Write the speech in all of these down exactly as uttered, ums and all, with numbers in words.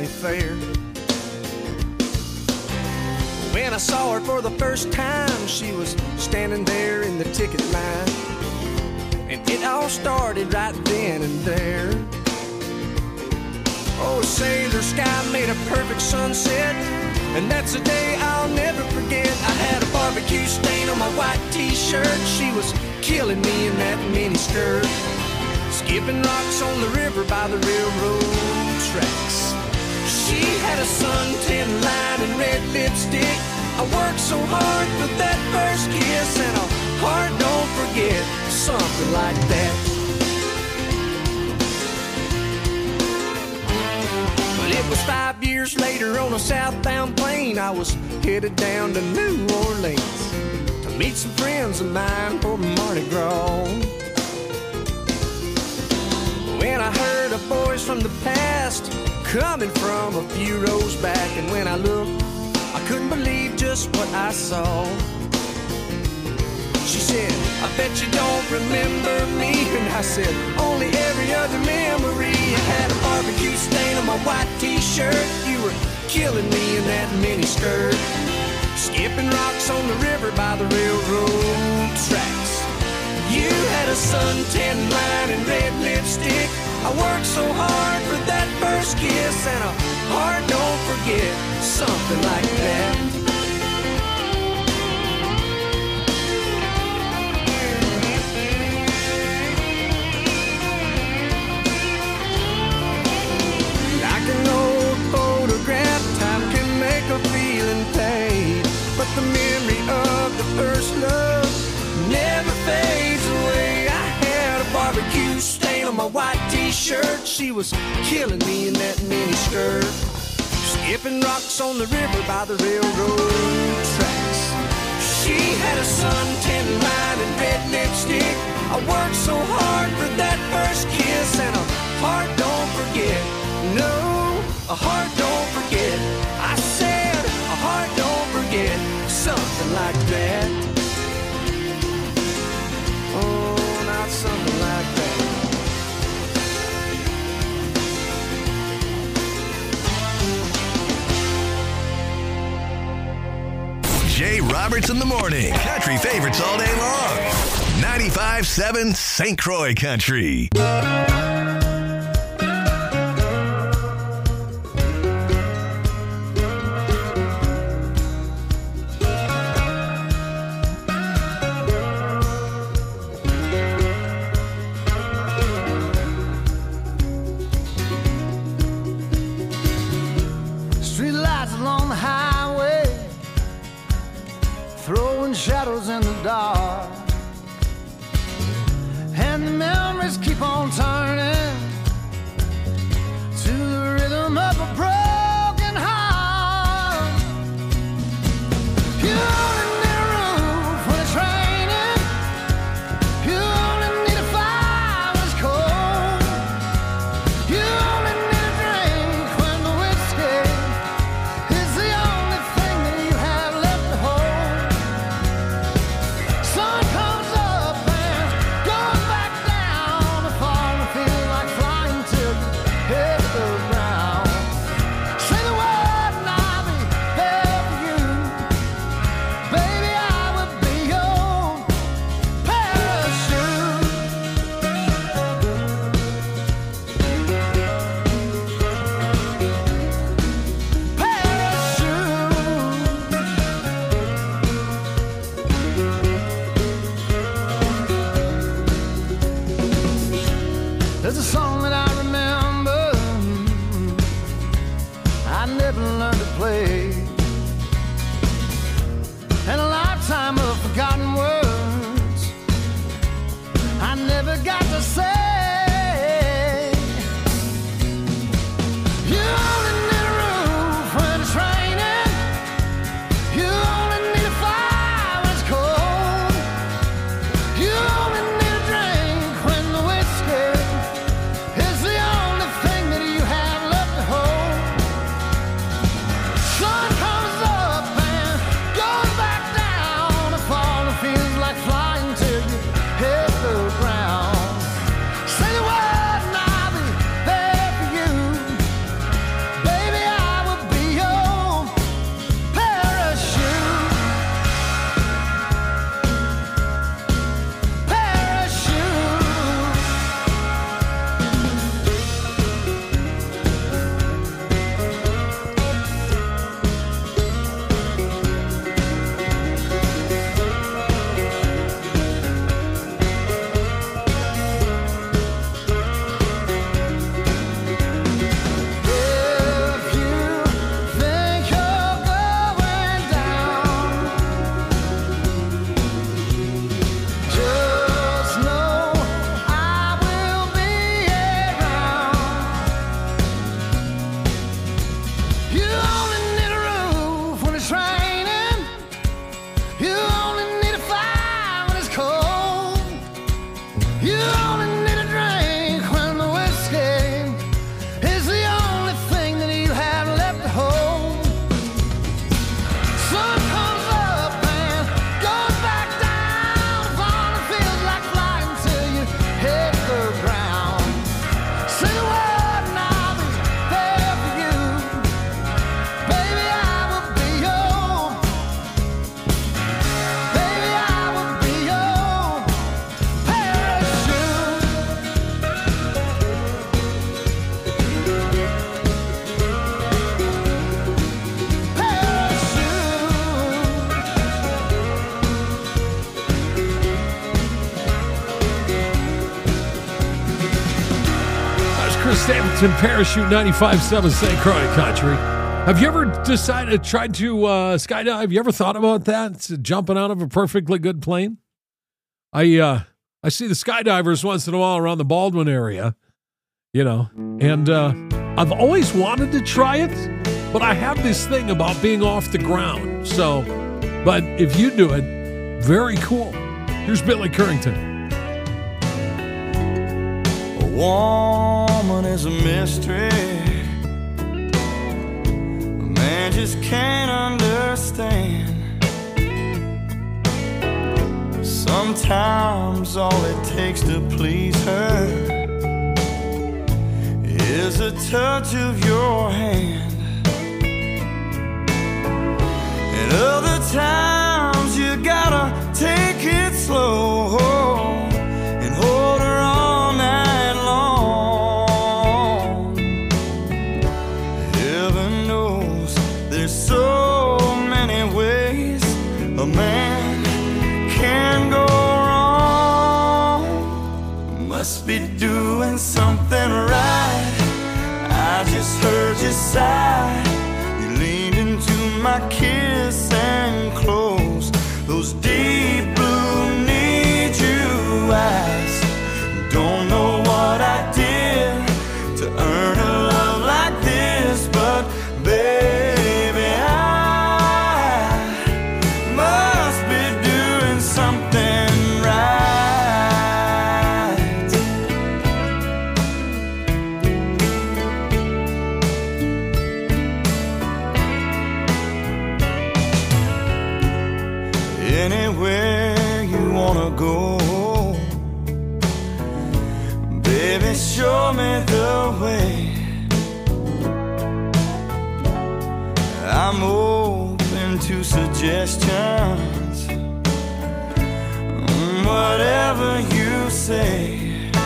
county fair. When I saw her for the first time, she was standing there in the ticket line. And it all started right then and there. Oh, sailor sky made a perfect sunset, and that's a day I'll never forget. I had a barbecue stain on my white t-shirt. She was killing me in that mini skirt, skipping rocks on the river by the railroad tracks. She had a suntan line and red lipstick. I worked so hard for that first kiss, and a heart don't forget, something like that. But it was five years later on a southbound plane. I was headed down to New Orleans to meet some friends of mine for Mardi Gras. When I heard a voice from the past coming from a few rows back, and when I looked, I couldn't believe just what I saw. She said, I bet you don't remember me. And I said, only every other memory. I had a barbecue stain on my white t-shirt. You were killing me in that mini skirt, skipping rocks on the river by the railroad tracks. You had a suntan line and red lipstick. I worked so hard for that first kiss, and a heart don't forget, something like that. Like an old photograph, time can make a feeling fade, but the memory of the first love never fades away. I had a barbecue stain on my white t-shirt. She was killing me in that mini skirt, skipping rocks on the river by the railroad tracks. She had a suntan line and red lipstick. I worked so hard for that first kiss, and a heart don't forget. No, a heart don't forget. I said a heart don't forget, something like that. Oh, not something like that. Jay Roberts in the morning. Country favorites all day long. ninety-five point seven Saint Croix Country. Shadows in the dark, and the memories keep on turning to the rhythm of a broken heart. You only need a roof when it's raining. You only need a fire when it's cold. You only need a drink when the whiskey is the only thing that you have left to hold. Sun comes up and goes back down. The fall feels like flying till you hit the ground. Say the word and I'll be there for you. Baby, I will be your parachute. There's a song that I remember I never learned to play, and a lifetime of forgotten words I never got to say. You only need a roof when it's raining. You only need a fire when it's cold. You only need a drink when the whiskey is the only thing that you have left to hold. Sun comes up and goes back down. The fall feels like flying till you hit the ground. Chris Stapleton, Parachute, ninety-five point seven Saint Croix Country. Have you ever decided, tried to uh, skydive? Have you ever thought about that? It's jumping out of a perfectly good plane? I uh, I see the skydivers once in a while around the Baldwin area, you know, and uh, I've always wanted to try it, but I have this thing about being off the ground. So, but if you do it, very cool. Here's Billy Currington. A woman is a mystery. A man just can't understand. Sometimes all it takes to please her is a touch of your hand. And other times you gotta take it slow and hold her all night long. Heaven knows there's so many ways a man can go wrong. Must be doing something right. I just heard you sigh. You leaned into my kiss and closed those deep blue need you eyes. Don't know what I did to earn a love like this, but baby, I must be doing something right. Anywhere you wanna go, baby, show me the way. I'm open to suggestions, whatever you say.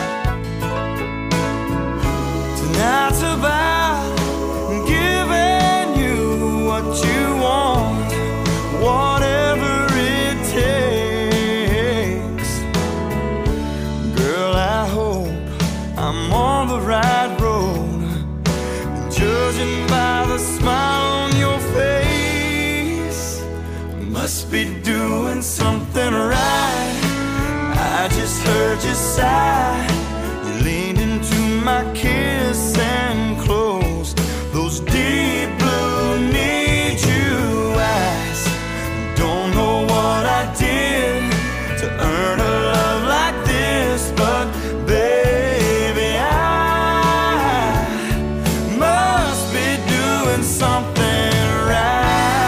Tonight's about giving you what you want, whatever it takes. Girl, I hope I'm on the right road, judging by the smile on your face. Must be doing something right. I just heard you sigh. You leaned into my kiss and closed those deep blue need you eyes. Don't know what I did to earn a love like this, but baby, I must be doing something right.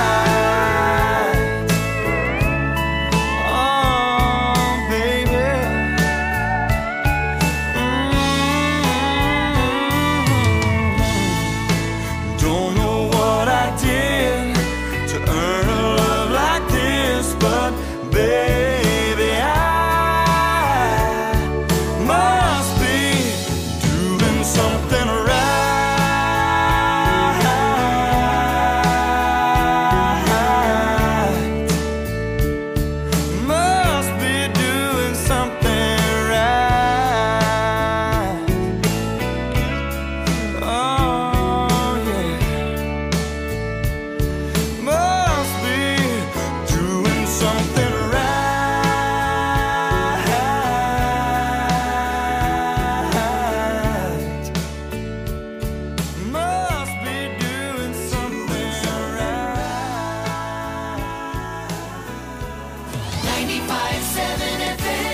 Oh, baby. Mm-hmm. Don't know what I did to earn a love like this, but baby, I must be doing something right. Must be doing something right. Oh, yeah. Must be doing something right. Must be doing something right. ninety-five point seven F M.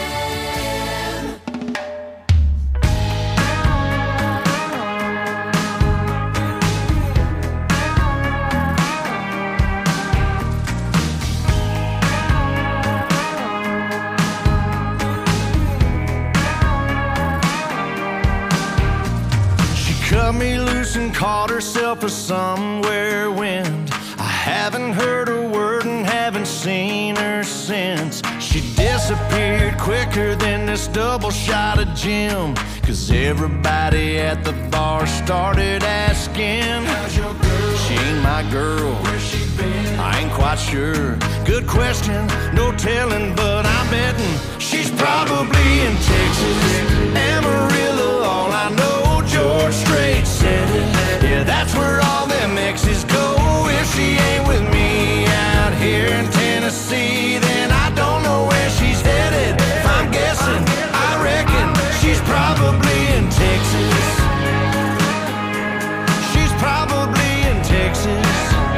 She cut me loose and caught herself a somewhere wind. I haven't heard a word and haven't seen her since. She disappeared quicker than this double shot of gin. Cause everybody at the bar started asking, how's your girl? She ain't my girl. Where's she been? I ain't quite sure. Good question, no telling, but I'm betting she's probably in Texas, Amarillo. All I know, George Strait said it. Yeah, that's where all them exes go. If she ain't with me out here in Tennessee, then I don't know where she's headed. If I'm guessing, I reckon she's probably in Texas. She's probably in Texas.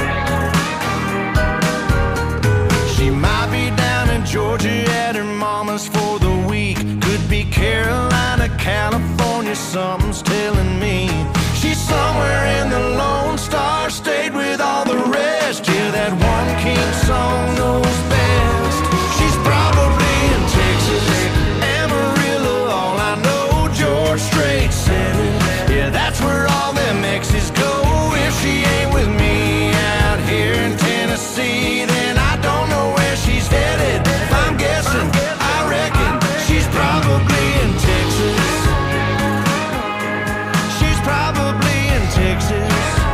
She might be down in Georgia at her mama's for the week. Could be Carolina, California, something's telling me. She's somewhere in the Lone Star State with all the rest. Yeah, that one king song knows best. She's probably in Texas, Amarillo, all I know, George Strait said it. Yeah, that's where all them exes go. If she ain't with me out here in Tennessee, then I don't know where she's headed. If I'm guessing, I reckon she's probably in Texas. She's probably in Texas.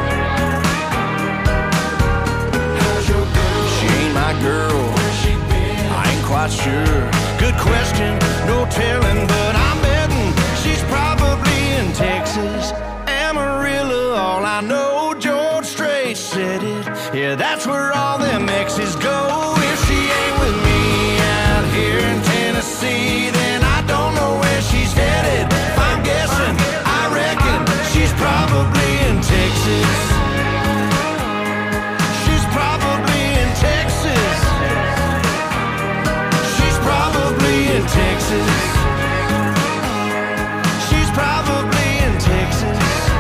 How's your girl? She ain't my girl. Where's she been? I ain't quite sure. Good question, no telling, but I'm betting she's probably in Texas. Amarillo, all I know, George Strait said it. Yeah, that's where all them exes go. If she ain't with me out here in Tennessee, then I don't know where she's headed. If I'm guessing, I reckon she's probably in Texas. She's probably in Texas. She's probably in Texas. She's probably in Texas.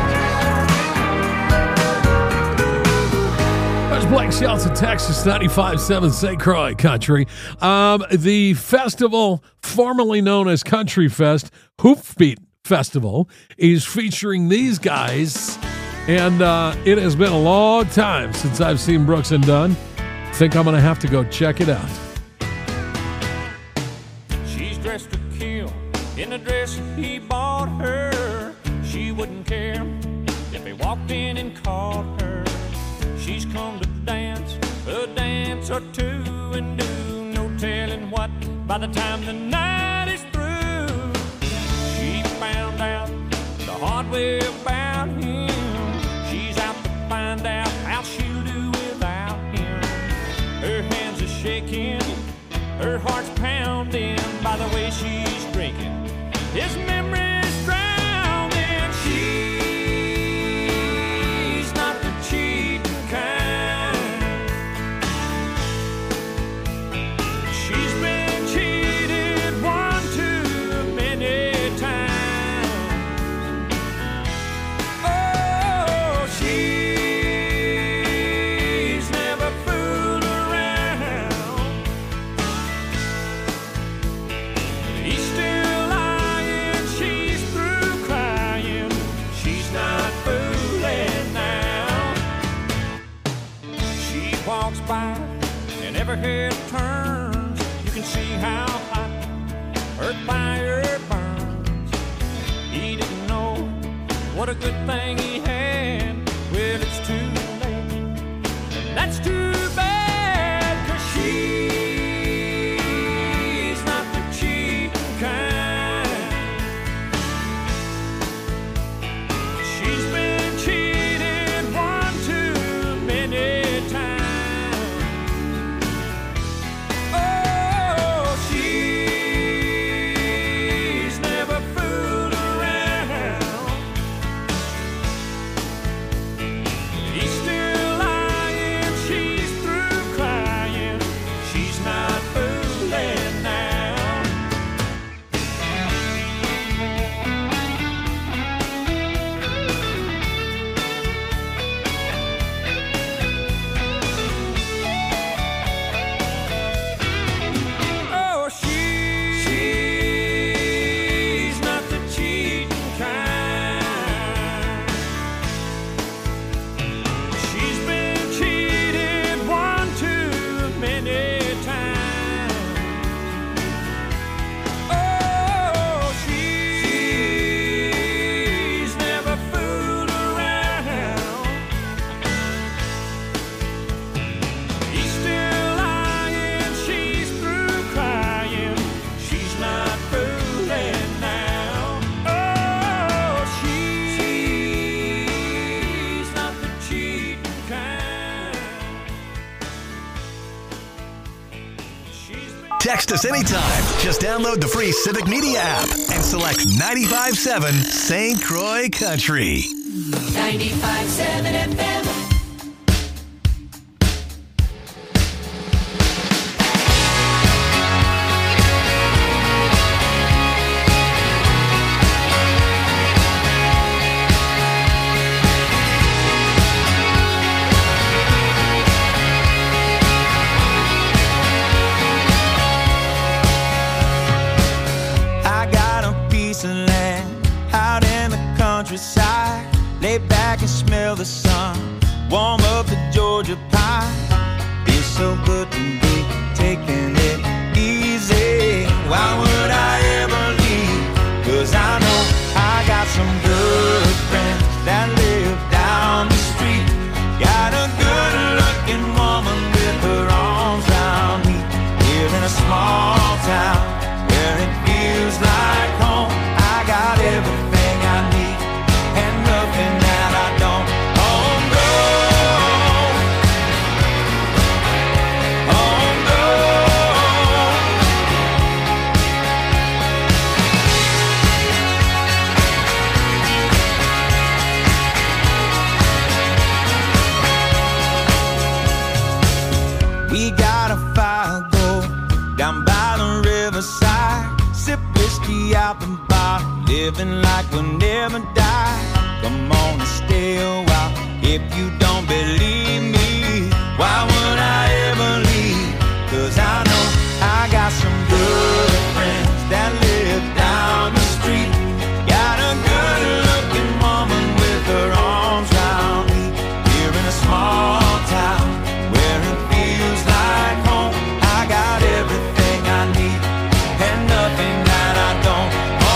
There's Blake Shelton, Texas, ninety-five point seven Saint Croix Country. Um, the festival, formerly known as Country Fest, Hoofbeat Festival, is featuring these guys. And uh, it has been a long time since I've seen Brooks and Dunn. Think I'm going to have to go check it out. She's dressed to kill in a dress he bought her. She wouldn't care if he walked in and caught her. She's come to dance a dance or two and do no telling what by the time the night is through. She found out the hard way about him. She's out to find out how she'll do without him. Her hands are shaking, her heart's pounding by the way she's drinking. His memory's drowning. She's not the cheating kind. She's been cheated one too many times. Oh, she's never fooled around. He's still lying, she's through crying. She's not fooling now. She walks by and every head turns. You can see how hot her fire burns. He didn't know what a good thing he had. Well, it's too late, and that's too bad, 'cause she's not the cheating kind. She's been cheated one too many times. Oh, she's never fooled around. He's still lying, she's Text us anytime. Just download the free Civic Media app and select ninety-five point seven Saint Croix Country. ninety-five point seven F M. Countryside, lay back and smell the sun, warm up the Georgia pie. Feels so good to be taking it easy. Why would I ever leave? Cause I know I got some good friends that live down the street. Got a good looking woman with her arms around me. Here in a small town where it feels like home. I got everything I need and nothing that I don't. Homegrown, homegrown. We got a fire go down by the riverside, sip whiskey out the bar, living like we'll never die. Come on and stay a while. If you don't believe me, why would I ever leave? Cause I know I got some good friends that live down the street. Got a good looking woman with her arms round me. Here in a small town where it feels like home. I got everything I need and nothing that I don't.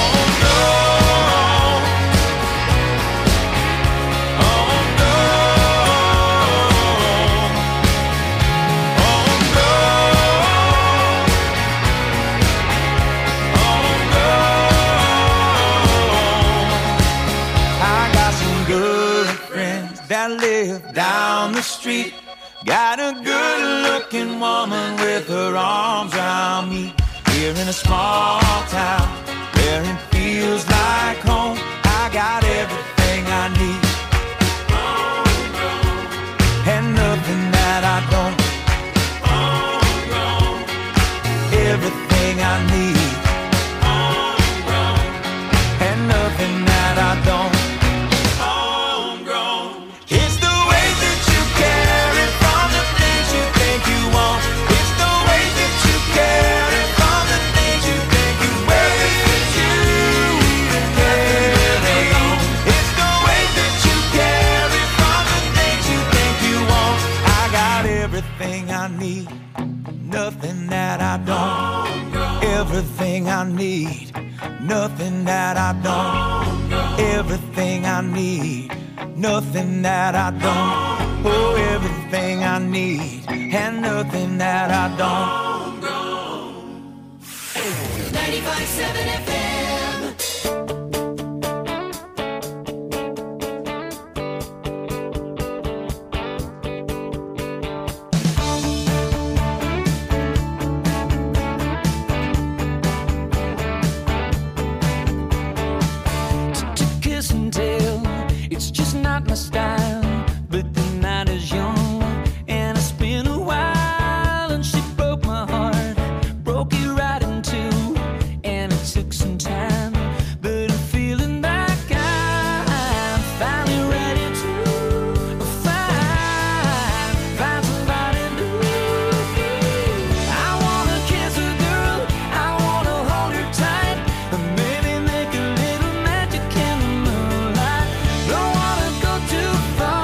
That live down the street. Got a good looking woman with her arms around me. Here in a small town where it feels like home. I got everything I need and nothing that I don't. Everything I need and nothing that I don't. Everything I need, nothing that I don't. Everything I need, nothing that I don't. Everything I need, nothing that I don't. Oh, everything I need, and nothing that I don't. ninety-five point seven F M. Not my style, but the night is young, and it's been a while, and she broke my heart, broke it right in two, and it took some time, but I'm feeling like I'm finally ready to find, find somebody new. I wanna kiss a girl, I wanna hold her tight, and maybe make a little magic in the moonlight. Don't wanna go too far.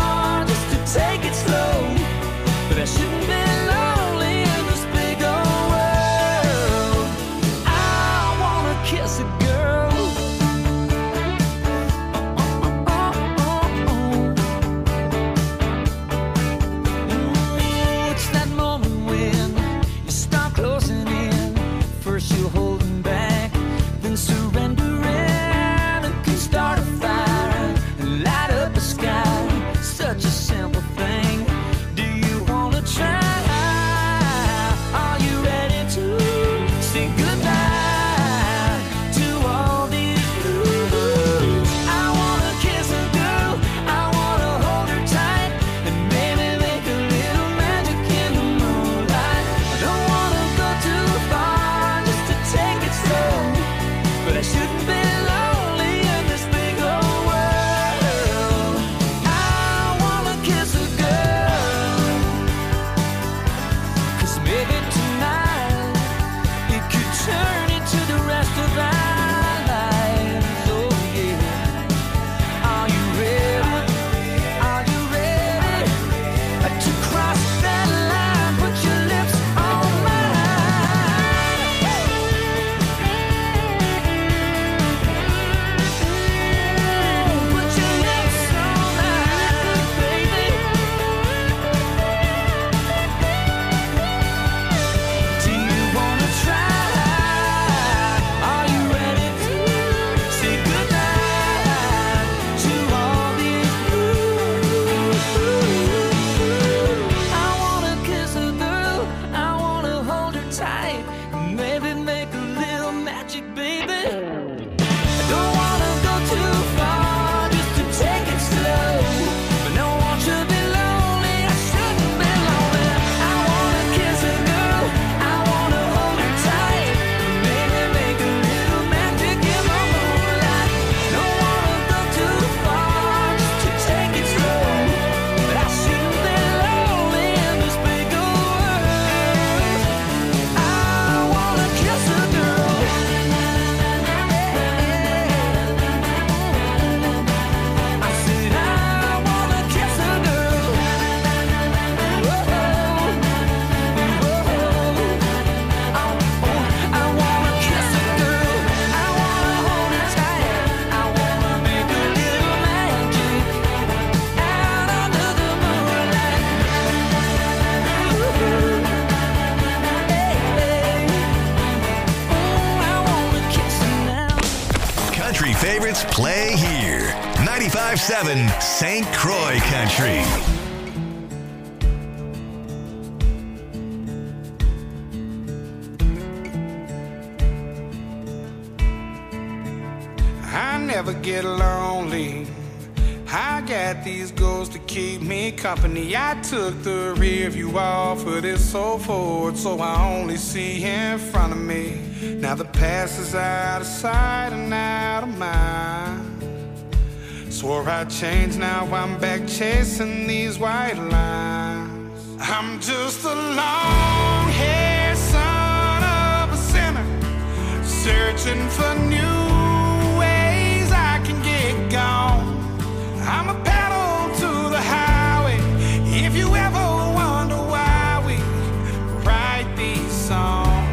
Hits play here. ninety-five seven Saint Croix Country. I never get lonely. I got these goals to keep me company. I took the rear view off of this old Ford, so I only see in front of me. Now the past is out of sight and out of mind. Swore I'd change, now I'm back chasing these white lines. I'm just a long-haired son of a sinner, searching for new ways I can get gone. I'm a pedal to the highway. If you ever wonder why we write these songs,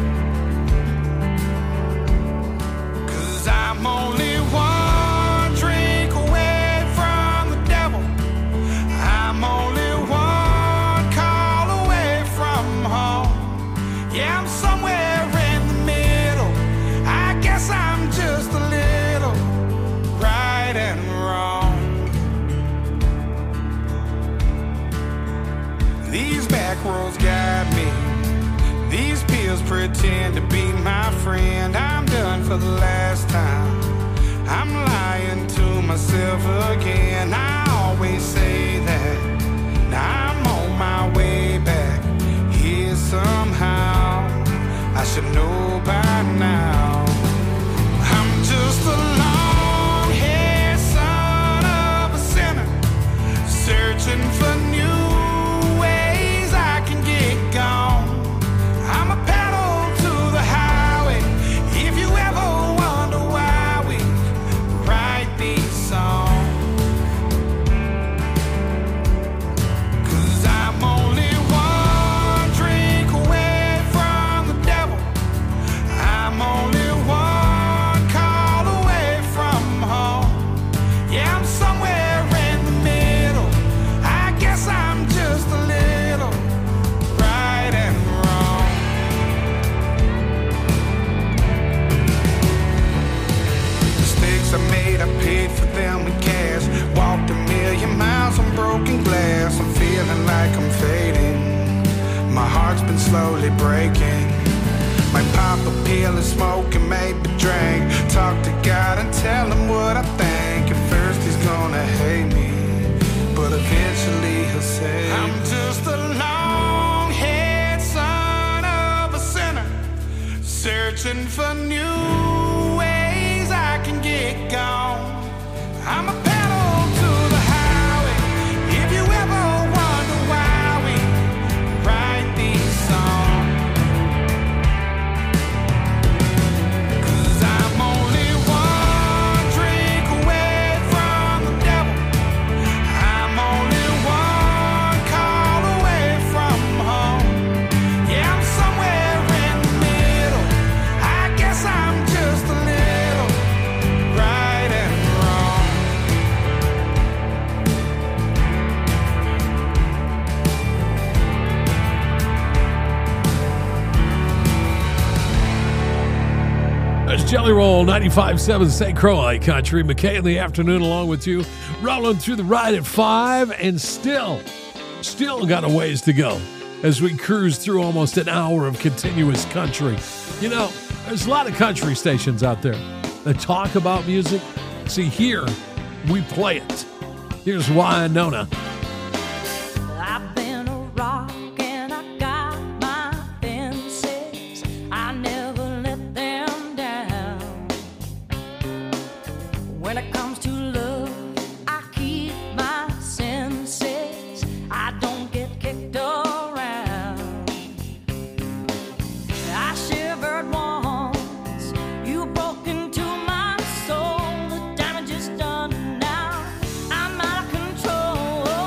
'cause I'm only one drink away from the devil. I'm only one call away from home. Yeah, I'm somewhere in the middle. I guess I'm just a little right and wrong. These back roads guide me. These pills pretend to be my friend. I'm done for the last time. I'm lying to myself again. I always say that. Now I'm on my way back here somehow. I should know by now. I'm just a long-haired son of a sinner, searching for new ways I can get gone. I'm a pedal to the highway. If you ever wonder why we write these songs, 'cause I'm only one drink away from the devil. I'm only one call away from home. Yeah, I'm somewhere in the middle. I guess I'm just a little right and wrong. Mistakes I made, I paid for them in cash. Walked a million miles on broken glass. I'm feeling like I'm fading. My heart's been slowly breaking. Might pop a pill and smoke and maybe drink. Talk to God and tell him what I think. At first he's gonna hate me, but eventually he'll say, I'm just a long-haired son of a sinner, searching for new ways I can get gone. I'm a pedal to the highway. If you ever wonder why we write these songs, 'cause I'm only one drink away from the devil. I'm only one call away from home. Yeah, I'm somewhere in the middle. I guess I'm just a little right and wrong. That's Jelly Roll, ninety-five seven Saint Croix Country. McKay in the afternoon along with you, rolling through the ride at five, and still, still got a ways to go as we cruise through almost an hour of continuous country. You know, there's a lot of country stations out there that talk about music. See, here, we play it. Here's Wynonna. I've been a rock and I got my fences. I never let them down. When it comes to love, I keep my senses. I don't get kicked around. I shivered once. You broke into my soul. The damage is done now. I'm out of control.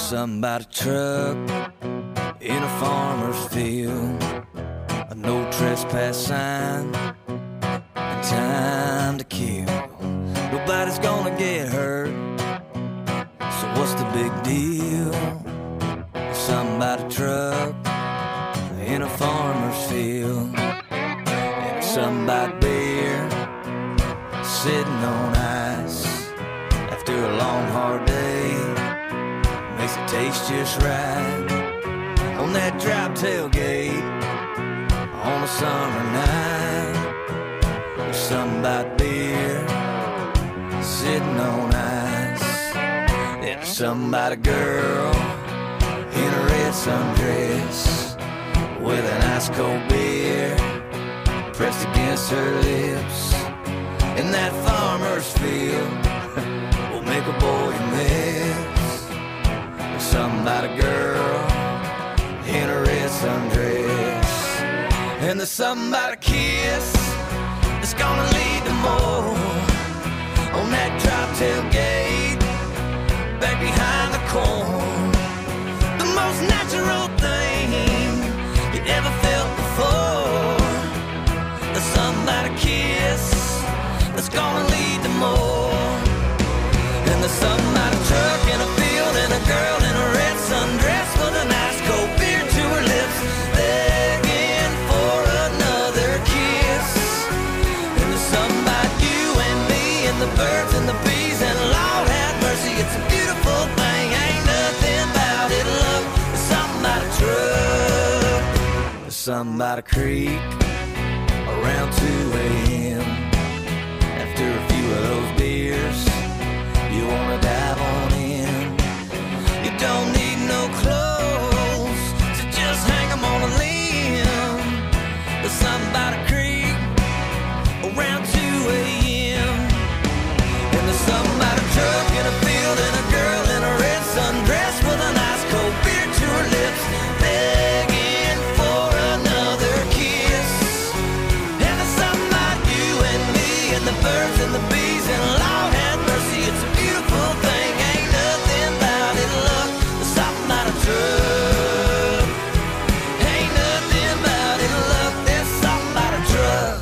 something about a truck in a farmer's field, a no trespass sign, and time to kill. Nobody's gonna get hurt, so what's the big deal? Something about a truck in a farmer's field, and something about beer sitting on ice after a long hard day makes it taste just right on that drop tailgate on a summer night. There's something about beer sitting on ice. There's something about a girl in a red sundress with an ice cold beer pressed against her lips. In that farmer's field will make a boy miss. There's something about a girl in a red sundress, and there's something about a kiss that's gonna lead to more on that drop tailgate back behind the corn. The most natural thing you ever felt before. There's something about a kiss that's gonna lead to more. And there's something about a truck in a field and a girl in a red sundress with a nice cold beer to her lips, begging for another kiss. And there's something about you and me and the birds and the bees, and Lord have mercy, it's a beautiful thing. Ain't nothing about it, love. There's something about a truck. There's something about a creek around two a.m. After a few of those beers, you wanna dive on in. You don't need no clothes, so just hang 'em on a limb. There's something about a creek around two a.m. And there's something about a truck in a field and a girl in a red sundress with a nice cold beer to her lips, begging for another kiss. And there's something about you and me and the birds and the bees, and Lord have mercy, it's a beautiful thing. Ain't nothing about it, love. There's something about a truck. Ain't nothing about it, love. There's something about a truck.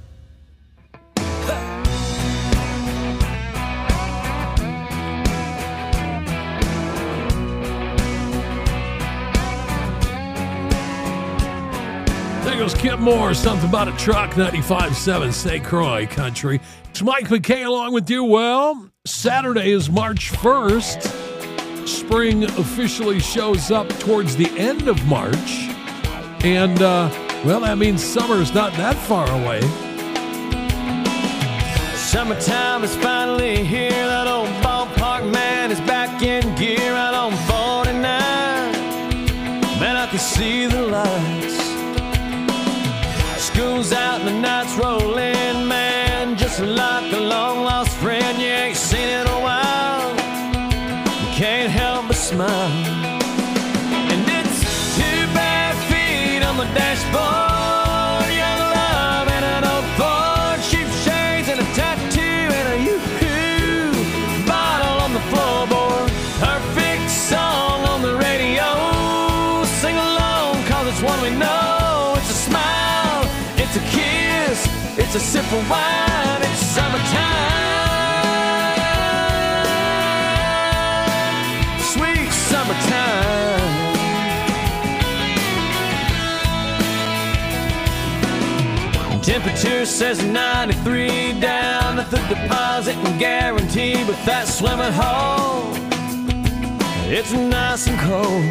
There goes Kip Moore, something about a truck, ninety-five point seven Saint Croix Country. It's Mike McKay along with you. Well, Saturday is March first. Spring officially shows up towards the end of March. And, uh, well, that means summer's not that far away. Summertime is finally here. That old ballpark man is back in gear out on forty-nine. Man, I can see the lights. School's out and the nights roll in, man. Just like a long-lost friend you ain't seen in a while. You can't help but smile. And it's two bare feet on the dashboard, young love and an old Ford, cheap shades and a tattoo and a yoo-hoo bottle on the floorboard. Perfect song on the radio. Sing along, cause it's one we know. It's a smile, it's a kiss, it's a sip of wine, it's summertime. Sweet summertime. Temperature says ninety-three down at the deposit and guarantee, but that swimming hole, it's nice and cold.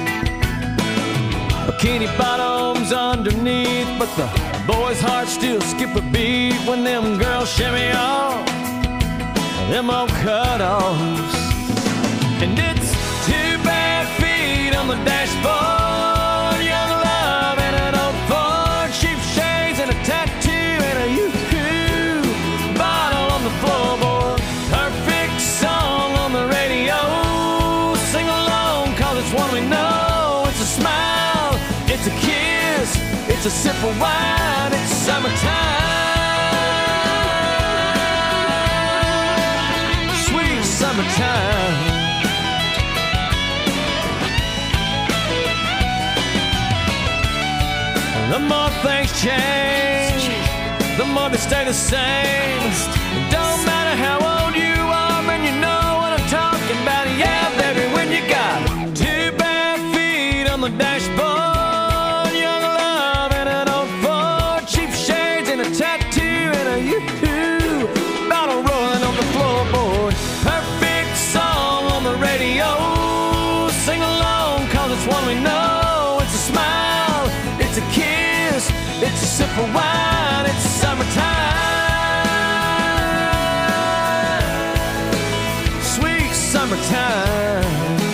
Bikini bottoms underneath, but the boys' hearts still skip a beat when them girls shimmy off them old cutoffs. And it's two bare feet on the dashboard, young love and an old Ford, cheap shades and a tattoo and a yoo-hoo bottle on the floorboard. Perfect song on the radio. Sing along, cause it's one we know. It's a smile, it's a kiss, it's a sip of wine, it's summertime. Sweet summertime. The more things change, the more they stay the same. Don't matter how old you are, and you know what I'm talking about. Yeah, baby, when you got two bare feet on the dashboard, young love and an old Ford, cheap shades and a tattoo and a yoo-hoo, bottle rolling on the floorboard. Perfect song on the radio, sing along 'cause it's one we know. It's a smile, it's a kiss, it's a sip of wine, it's summertime, sweet summertime.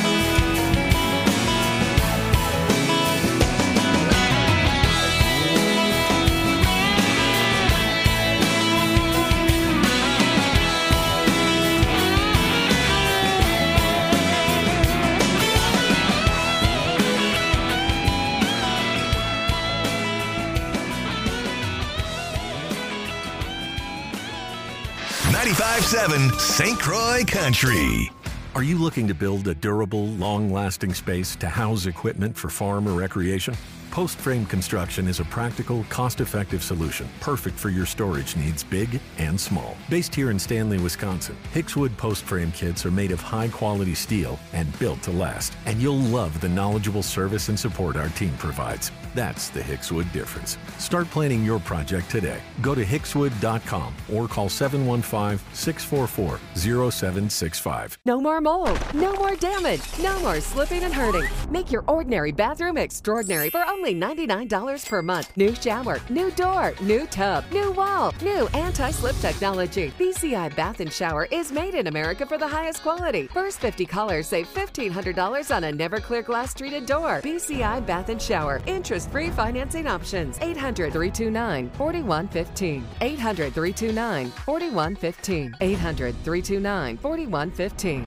ninety-five seven Saint Croix Country. Are you looking to build a durable, long-lasting space to house equipment for farm or recreation? Post Frame Construction is a practical, cost-effective solution, perfect for your storage needs, big and small. Based here in Stanley, Wisconsin, Hickswood Post Frame kits are made of high-quality steel and built to last. And you'll love the knowledgeable service and support our team provides. That's the Hickswood difference. Start planning your project today. Go to hickswood dot com or call seven one five, six four four, zero seven six five. No more mold, no more damage, no more slipping and hurting. Make your ordinary bathroom extraordinary for only ninety-nine dollars per month. New shower, new door, new tub, new wall, new anti-slip technology. B C I Bath and Shower is made in America for the highest quality. First fifty callers save fifteen hundred dollars on a Never-Clear glass treated door. B C I Bath and Shower. Interest-free financing options. eight hundred, three two nine, four one one five. eight hundred, three two nine, four one one five. eight hundred, three two nine, four one one five.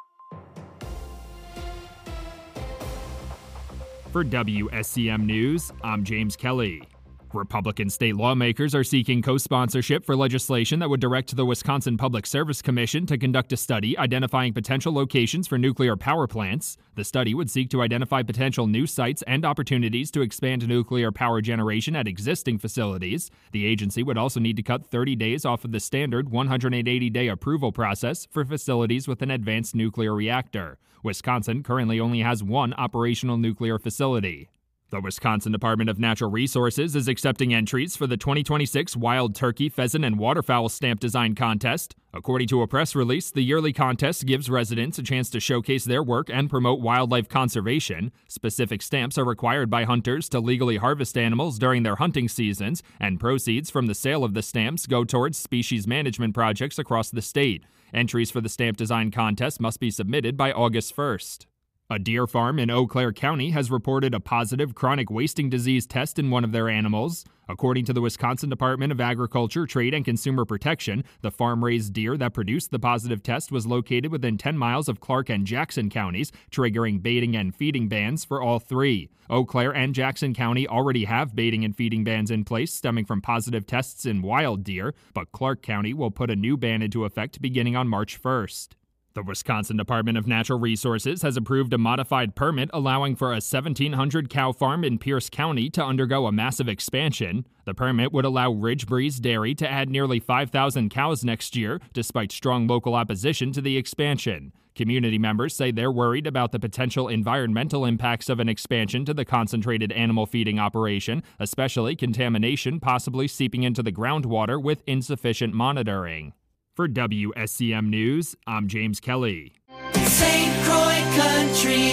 For W S C M News, I'm James Kelly. Republican state lawmakers are seeking co-sponsorship for legislation that would direct the Wisconsin Public Service Commission to conduct a study identifying potential locations for nuclear power plants. The study would seek to identify potential new sites and opportunities to expand nuclear power generation at existing facilities. The agency would also need to cut thirty days off of the standard one hundred eighty day approval process for facilities with an advanced nuclear reactor. Wisconsin currently only has one operational nuclear facility. The Wisconsin Department of Natural Resources is accepting entries for the twenty twenty-six Wild Turkey, Pheasant, and Waterfowl Stamp Design Contest. According to a press release, the yearly contest gives residents a chance to showcase their work and promote wildlife conservation. Specific stamps are required by hunters to legally harvest animals during their hunting seasons, and proceeds from the sale of the stamps go towards species management projects across the state. Entries for the Stamp Design Contest must be submitted by August first. A deer farm in Eau Claire County has reported a positive chronic wasting disease test in one of their animals. According to the Wisconsin Department of Agriculture, Trade, and Consumer Protection, the farm-raised deer that produced the positive test was located within ten miles of Clark and Jackson counties, triggering baiting and feeding bans for all three. Eau Claire and Jackson County already have baiting and feeding bans in place stemming from positive tests in wild deer, but Clark County will put a new ban into effect beginning on March first. The Wisconsin Department of Natural Resources has approved a modified permit allowing for a seventeen hundred cow farm in Pierce County to undergo a massive expansion. The permit would allow Ridge Breeze Dairy to add nearly five thousand cows next year, despite strong local opposition to the expansion. Community members say they're worried about the potential environmental impacts of an expansion to the concentrated animal feeding operation, especially contamination possibly seeping into the groundwater with insufficient monitoring. For W S C M News, I'm James Kelly. Saint Croix Country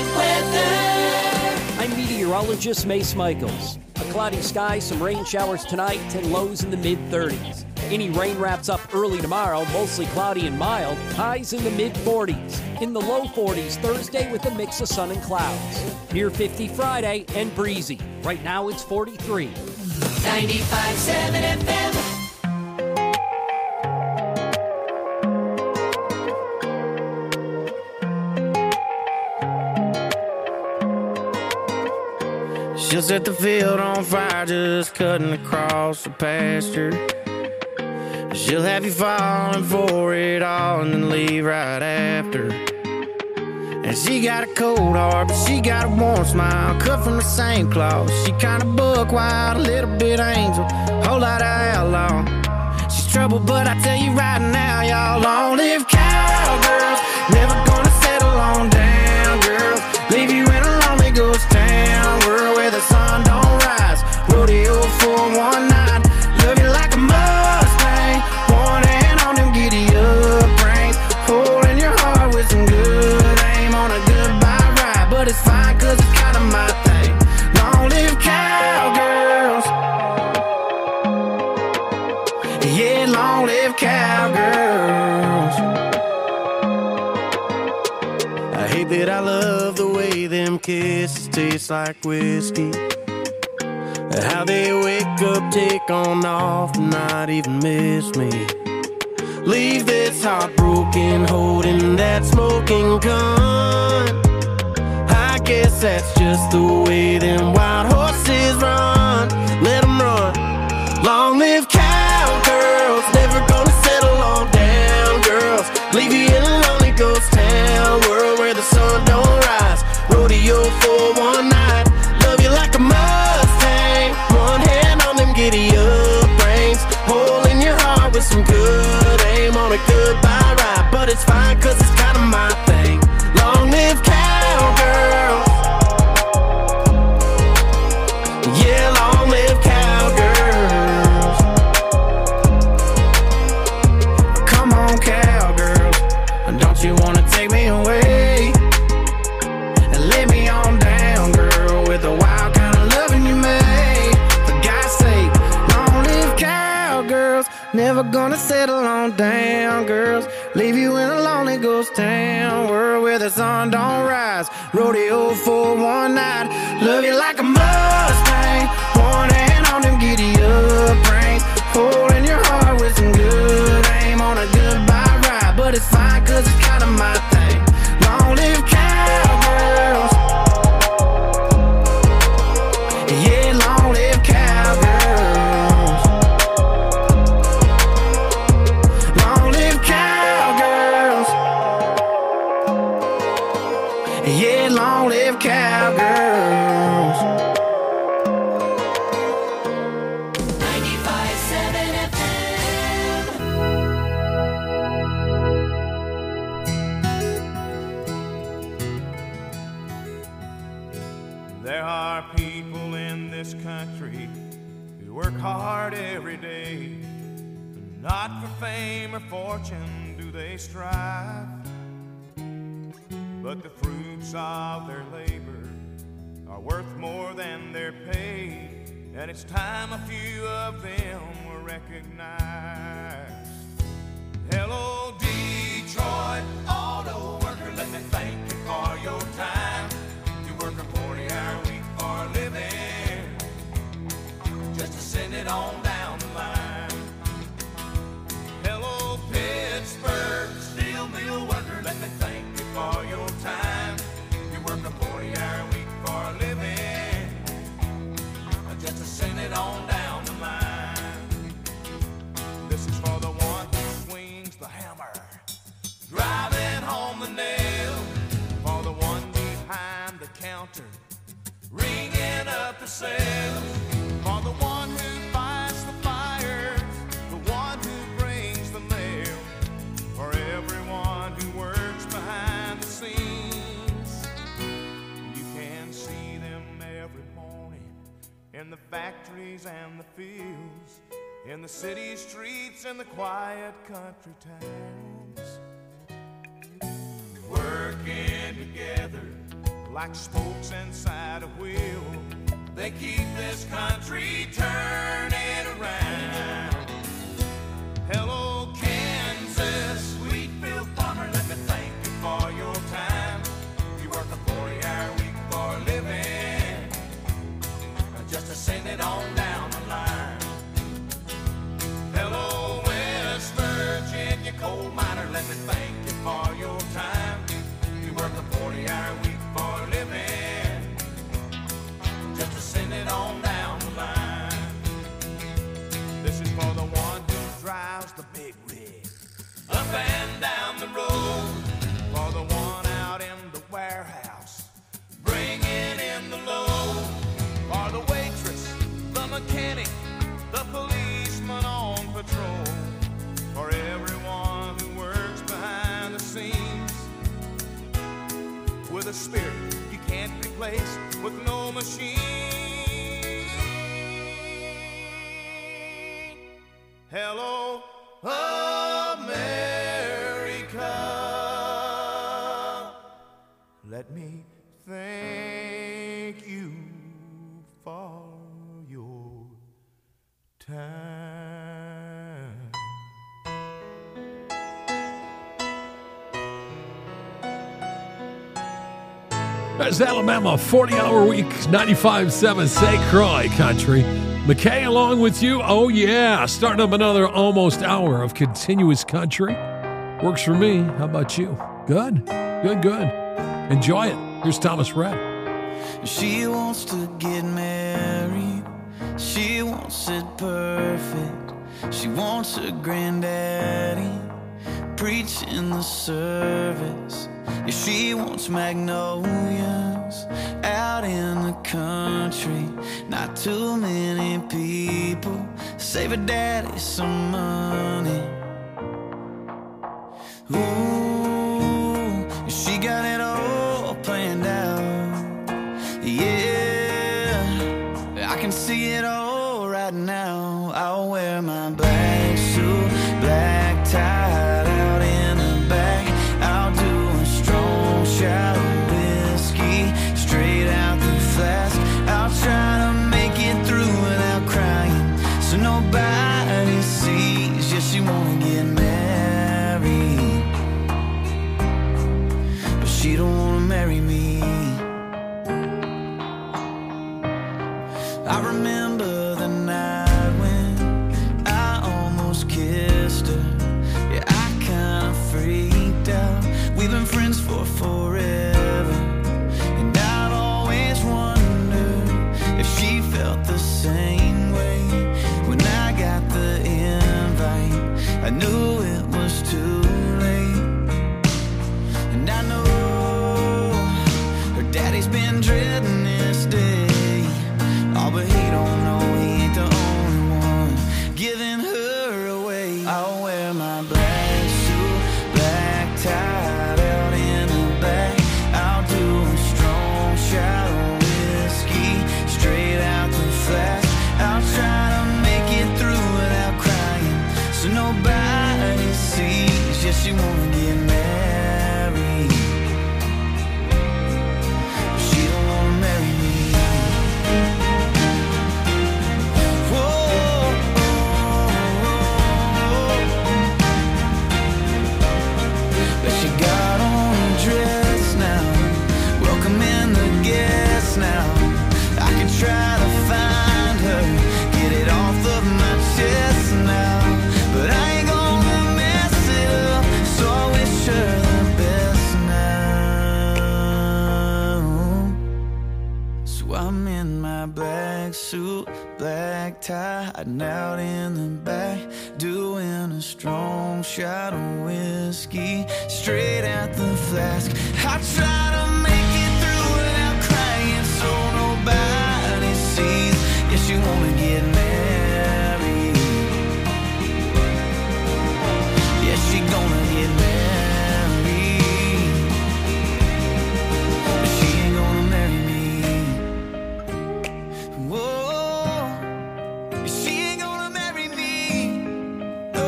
weather. I'm meteorologist Mace Michaels. A cloudy sky, some rain showers tonight, and lows in the mid thirties. Any rain wraps up early tomorrow, mostly cloudy and mild, highs in the mid forties. In the low forties Thursday with a mix of sun and clouds. Near fifty Friday and breezy. Right now it's forty-three. ninety-five seven F M. She'll set the field on fire just cutting across the pasture. She'll have you falling for it all and then leave right after. And she got a cold heart, but she got a warm smile, cut from the same cloth. She kinda buck wild, a little bit angel, whole lot of outlaw. She's trouble, but I tell you right now, y'all, long live cowgirls. Never gonna settle on down, girls. Leave you in a lonely ghost town, world where the sun don't rise. Rodeo for one night, love you like a Mustang. One hand on them giddy up reins, holding your heart with some good aim on a goodbye ride. But it's fine, cause it's kinda my thing. Long live cowgirls. Yeah, long live cowgirls. I hate that I love the way them kisses taste like whiskey. How they wake up, take on off, and not even miss me. Leave this heart broken, holding that smoking gun. I guess that's just the way them wild horses run. Let them run. Long live cowgirls, never gonna settle on down, girls. Leave you in a lonely ghost town, world where the sun don't rise. Rodeo for one night, love you like a Mustang. One hand on them giddy up reins, holding your heart with some good aim on a goodbye ride. But it's fine, cause it's kinda my thing. Long live cowgirls. Yeah, long live cowgirls. Come on, cowgirls, don't you wanna take me away and lay me on down, girl, with the wild kind of loving you made. For God's sake, long live cowgirls. Never gonna settle on down, girls. Leave you in a lonely ghost town, world where the sun don't rise. Rodeo for one night, love you like a Mustang. One hand on them giddy up reins, holding your heart with some good aim on a goodbye ride. But it's fine, cause it's kinda my thing. Long live cowgirls. Yeah, long live cowgirls. Long live cowgirls. Yeah, long live cowgirls. ninety-five seven F M. There are people in this country who work hard every day. Not for fame or fortune do they strive, but the fruits of their labor are worth more than their pay. And it's time a few of them were recognized. Hello, Detroit auto worker, let me thank you for your time. You work a forty-hour week for a living, just to send it on down the line. Hello, Pittsburgh steel mill worker, let me thank you for your time. You work a forty-hour week for a living, just to send it on down the line. This is for the one who swings the hammer, driving home the nail. For the one behind the counter, ringing up the sales. For the one who fights the fires, the one who brings the mail. For everyone who works behind the scenes, you can see them every morning in the factories and the fields, in the city streets and the quiet country towns, working together like spokes inside a wheel. They keep this country turning around. Hello, Kansas, Wheatfield farmer, let me thank you for your time. You work a forty-hour week for a living, just to send it on down the line. Hello, West Virginia coal miner, let me thank you for your time. You work a forty-hour week for a living, just to send it on down the line. machine. Hello, America. Let me thank you for your time. That's Alabama, forty-hour week, ninety-five point seven Saint Croix Country. McKay along with you. Oh, yeah. Starting up another almost hour of continuous country. Works for me. How about you? Good? Good, good. Enjoy it. Here's Thomas Rhett. She wants to get married. She wants it perfect. She wants her granddaddy preaching the service. Yeah, she wants magnolias out in the country. Not too many people. Save her daddy some money. Ooh, she got it all planned out. Yeah, I can see it all right now. I'll wear my black suit, black tie out in the back. I'll do a strong shot of whiskey straight out the flask. I'll try to make it through without crying, so nobody sees. Yeah, she wanna get married, but she don't wanna marry me. I remember the night when I almost kissed her. Yeah, I kinda freaked out. We've been friends for forever, and I'd always wondered if she felt the same way. When I got the invite, I knew it was too late. And I know her daddy's been dreading this day. Oh, but he don't know he ain't the only one giving her away. I'll wear my black suit, black tie out in the back. I'll do a strong shot of whiskey straight out the flask. I'll try to make it through without crying, so nobody sees. Yeah, she wanna get married, but she don't wanna marry me. Now I can try to find her, get it off of my chest now, but I ain't gonna mess it up, so I wish her the best now. So I'm in my black suit, black tie, hiding out in the back, doing a strong shot of whiskey straight out the flask. I try to make so nobody sees. Yes, you wanna get married. Yes, she gonna get married, but she ain't gonna marry me. Whoa, she ain't gonna marry me. No.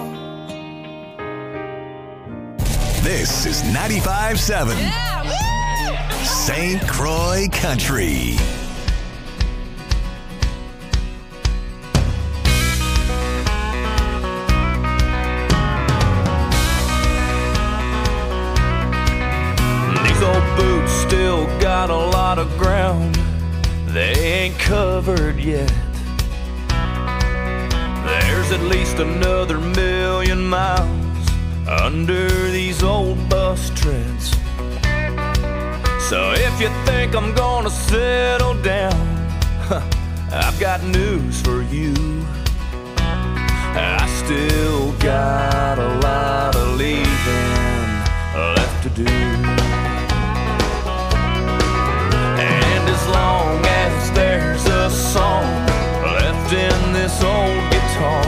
This is ninety-five point seven. Yeah. Saint Croix Country. These old boots still got a lot of ground they ain't covered yet. There's at least another million miles under these old bus treads. So if you think I'm gonna settle down, I've got news for you. I still got a lot of leaving left to do. And as long as there's a song left in this old guitar,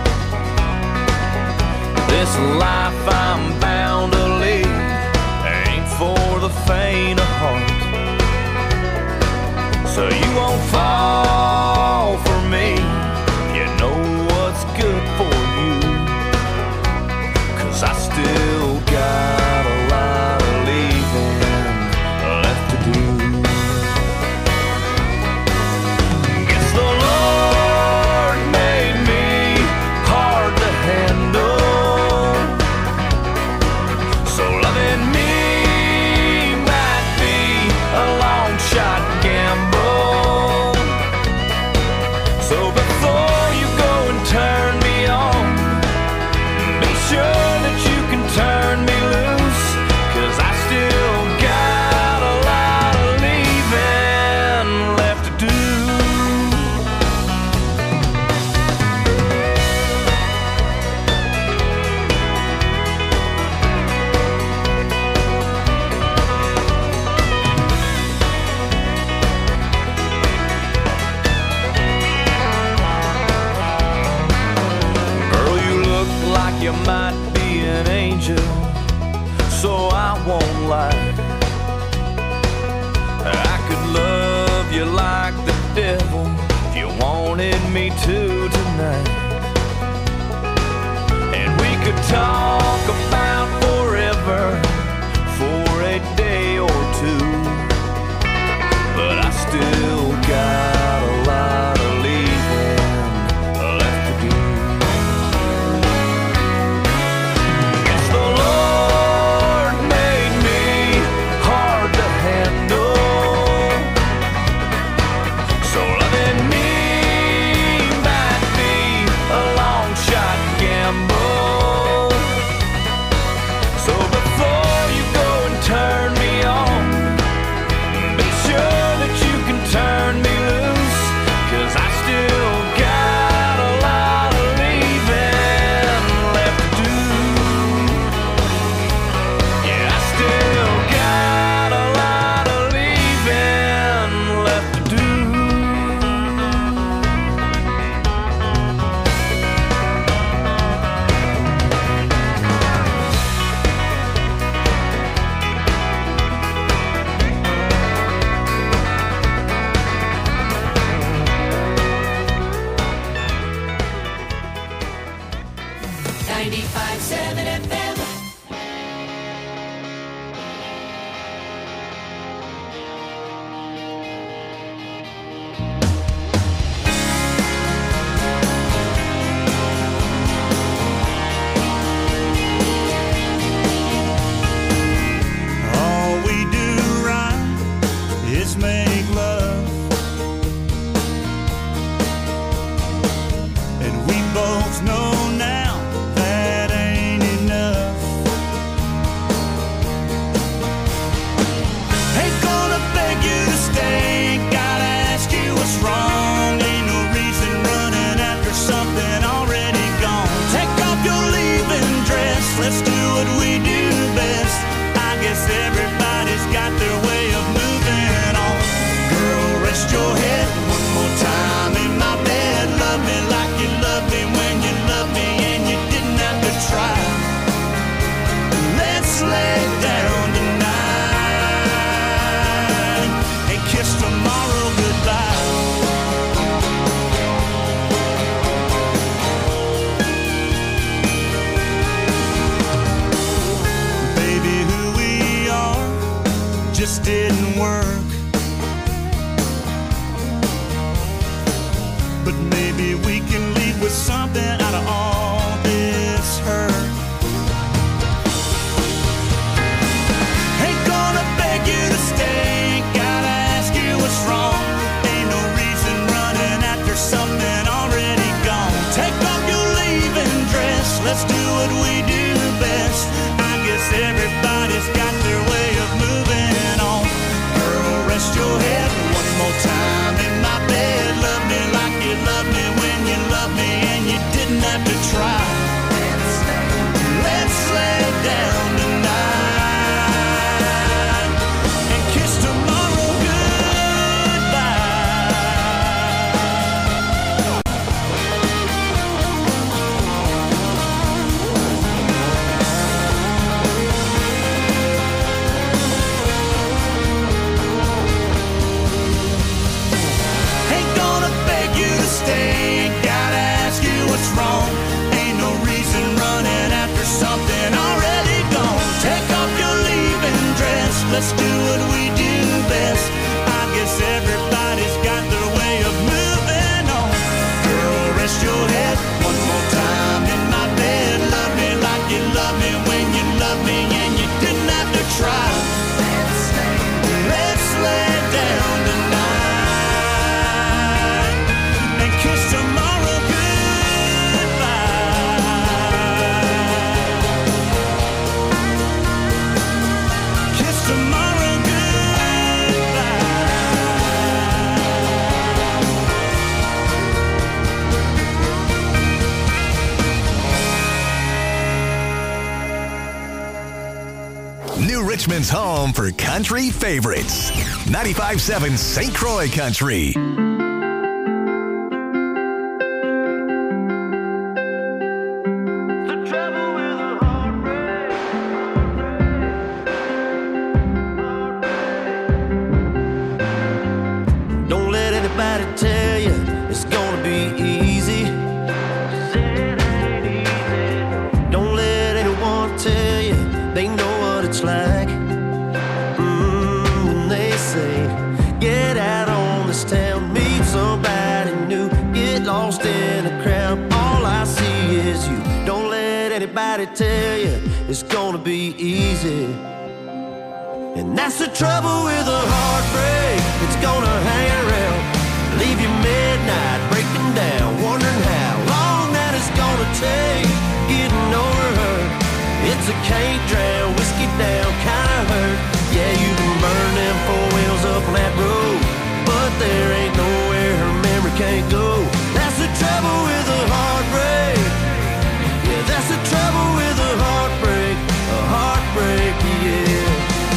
this life I'm bound to lead ain't for the faint of heart. so you won't fall for me. You know what's good for you, 'cause I still got a lot of leaving left to do. Guess the Lord made me hard to handle, so loving me might be a long shot gamble. So before you go and turn me on, be sure that you can turn me loose, 'cause I still got a lot of leaving left to do. Girl, you look like you might be an angel, so I won't lie. I could love you like the devil if you wanted me to tonight. And we could talk about forever for a day or two, but I still got a lot of leaving left to do. Guess the Lord made me hard to handle, so loving me might be a long shot gamble. So before you go and turn me on, be sure that you can turn me loose, 'cause I still got a lot of leaving left to do. Yeah, I still got a lot of leaving left to do. ninety-five seven F M. All we do right is make love, and we both know now that ain't enough. Ain't gonna beg you to stay, gotta ask you what's wrong. Ain't no reason running after something already gone. Take off your leaving dress, let's do what we do best. I guess everybody's got their way of moving on. Girl, rest your head one more time in my bed. Love me like you loved me when you loved me and you didn't have to try. Let's lay down tonight and kiss tomorrow goodbye. Baby, who we are just didn't work, but maybe we can leave with something out of all this hurt. Ain't gonna beg you to stay, gotta ask you what's wrong. Ain't no reason running after something already gone. Take off your leaving dress, let's do what we do best. I guess everybody's got their way of moving on. Girl, rest your head one more time in my bed. Love me like you loved me when you loved me and you didn't have to try. Let's lay down tonight and kiss tomorrow goodbye. Richmond's home for country favorites. ninety-five point seven Saint Croix Country. Don't let anybody tell you it's gonna be easy. Don't let anyone tell you they know what it's like. Mm, when they say, get out on this town, meet somebody new, get lost in a crowd. All I see is you. Don't let anybody tell you it's gonna be easy. And that's the trouble with a heartbreak. It's gonna hang around, leave you midnight, breaking down, wondering how long that it's gonna take getting over her. It's a can't drown, whiskey down kind of hurt. Yeah, you can burn them four wheels up on that road, but there ain't nowhere her memory can't go. That's the trouble with a heartbreak. Yeah, that's the trouble with a heartbreak. A heartbreak, yeah.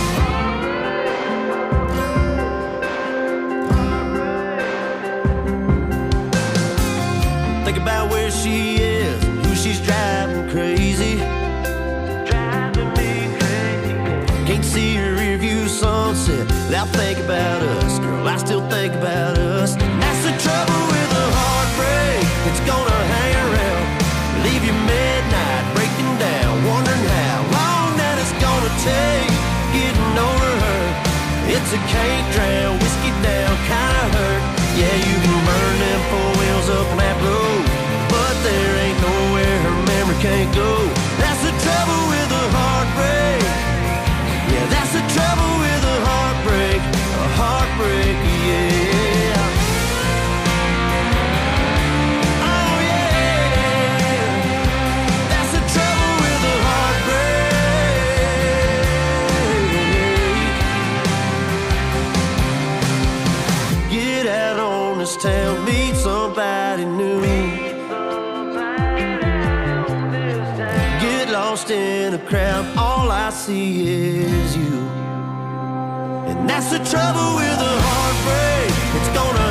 Think about where she is, who she's driving crazy. Driving me crazy. Can't see her rear view sunset without thinking about us. Girl, I still think about us. That's the trouble with a heartbreak. It's gonna hang around, leave you midnight, breaking down, wondering how long that it's gonna take getting over her. It's a can't drown, whiskey down kind of hurt. Yeah, you can burn them four wheels up on that road, but there ain't nowhere her memory can't go. That's the trouble with a heartbreak. Yeah, that's the trouble with a heartbreak. A heartbreak, yeah. Oh yeah, that's the trouble with a heartbreak. Get out on this town, meet somebody new. Get lost in a crowd, all I see is you. And that's the trouble with a heartbreak. It's gonna